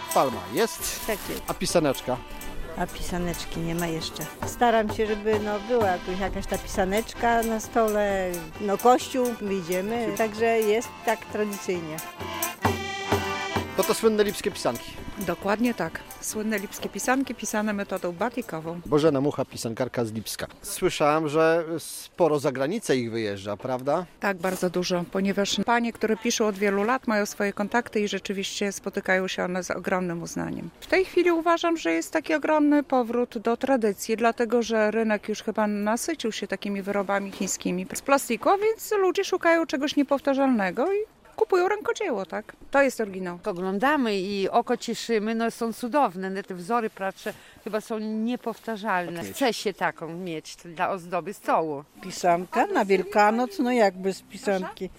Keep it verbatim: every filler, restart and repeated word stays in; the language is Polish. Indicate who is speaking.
Speaker 1: Palma jest,
Speaker 2: Tak jest.
Speaker 1: a pisaneczka?
Speaker 2: A pisaneczki nie ma jeszcze. Staram się, żeby no, była jakaś, jakaś ta pisaneczka na stole, no kościół, wyjdziemy, także jest tak tradycyjnie.
Speaker 1: To to słynne lipskie pisanki.
Speaker 3: Dokładnie tak. Słynne lipskie pisanki pisane metodą batikową.
Speaker 1: Bożena Mucha, pisankarka z Lipska. Słyszałam, że sporo za granicę ich wyjeżdża, prawda?
Speaker 3: Tak, bardzo dużo, ponieważ panie, które piszą od wielu lat, mają swoje kontakty i rzeczywiście spotykają się one z ogromnym uznaniem. W tej chwili uważam, że jest taki ogromny powrót do tradycji, dlatego że rynek już chyba nasycił się takimi wyrobami chińskimi z plastiku, więc ludzie szukają czegoś niepowtarzalnego i kupują rękodzieło, tak? To jest oryginał.
Speaker 4: Oglądamy i oko cieszymy, no są cudowne, te wzory pracze chyba są niepowtarzalne. Chce się taką mieć dla ozdoby stołu.
Speaker 5: Pisanka na Wielkanoc, no jak bez pisanki.